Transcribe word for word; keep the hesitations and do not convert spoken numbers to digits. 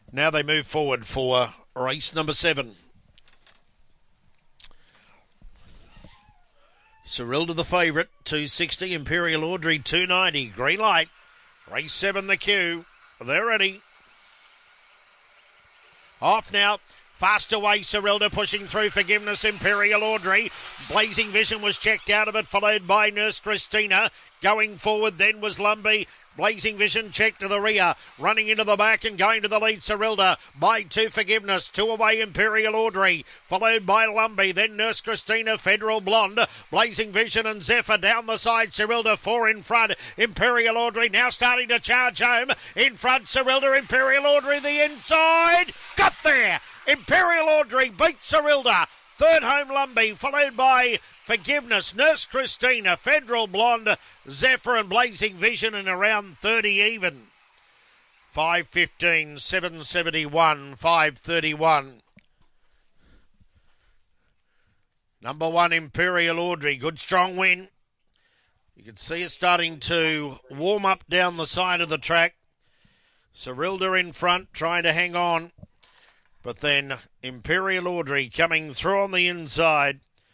Now they move forward for race number seven. Cerilda the favourite, two sixty. Imperial Audrey, two ninety. Green light. Race seven, the queue. They're ready. Off now. Fast away, Cerilda pushing through. Forgiveness, Imperial Audrey. Blazing Vision was checked out of it, followed by Nurse Christina. Going forward then was Lumbee. Blazing Vision checked to the rear, running into the back and going to the lead, Cerilda. By two, Forgiveness. Two away, Imperial Audrey, followed by Lumbee. Then Nurse Christina, Federal Blonde. Blazing Vision and Zephyr down the side. Cerilda four in front. Imperial Audrey now starting to charge home. In front, Cerilda, Imperial Audrey, the inside. Got there! Imperial Audrey beats Cerilda. Third home, Lumbee, followed by Forgiveness, Nurse Christina, Federal Blonde, Zephyr and Blazing Vision, and around thirty even. five fifteen, seven seventy-one, five thirty-one. Number one, Imperial Audrey, good strong win. You can see it starting to warm up down the side of the track. Cerilda in front, trying to hang on. But then Imperial Audrey coming through on the inside.